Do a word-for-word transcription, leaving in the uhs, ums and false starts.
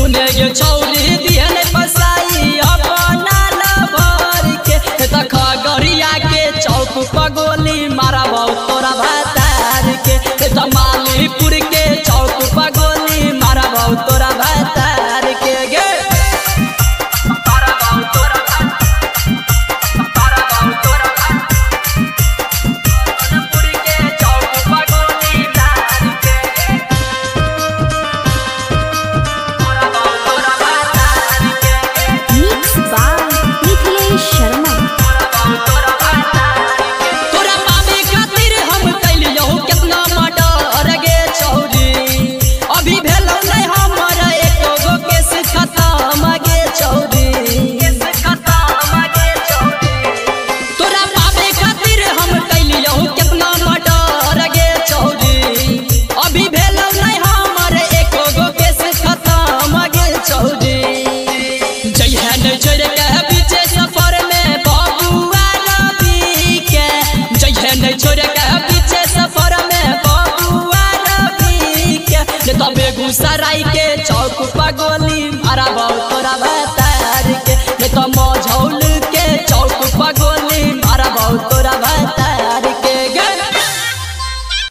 सुने गे छौरी दिहन पसाई अपना लभर के तखा गरिया के चौक पगोली मारा बहु तोरा भातार के मालीपुर के चौक पगोली मारा बहु तोरा भातार के गे मारा बहु तोरा मारा बहु तोरा मालीपुर के चौक पगोली मार के मारा बहु तोरा भातार के मिक्स बाय मिथिलेश शर्मा। तोरा पावे खातिर हम कैलियो कितना मर्डर गे छौरी अभी भेलौ नै हमर एको गो केस खत्म गे छौरी केस खत्म गे छौरी तोरा पावे खातिर हम कैलियो कितना मर्डर गे छौरी अभी भेलौ नै हमर एको गो केस खत्म गे छौरी जइहे नै छोड़ के बीचे सफर में बबुआ रवि के जइहे नै छोड़ के बीचे सफर में बबुआ रवि के ने त बेगूसराय के चौक पगोली